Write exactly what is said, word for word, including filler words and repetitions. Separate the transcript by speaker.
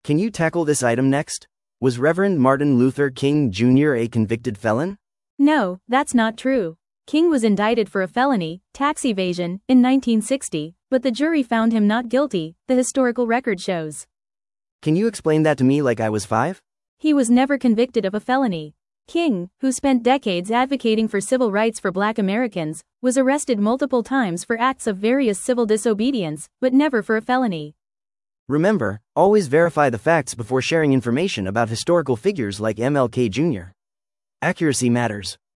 Speaker 1: Can you tackle this item next? Was Reverend Martin Luther King Junior a convicted felon?
Speaker 2: No, that's not true. King was indicted for a felony, tax evasion, in nineteen sixty, but the jury found him not guilty, the historical record shows.
Speaker 1: Can you explain that to me like I was five?
Speaker 2: He was never convicted of a felony. King, who spent decades advocating for civil rights for Black Americans, was arrested multiple times for acts of various civil disobedience, but never for a felony.
Speaker 1: Remember, always verify the facts before sharing information about historical figures like M L K Junior Accuracy matters.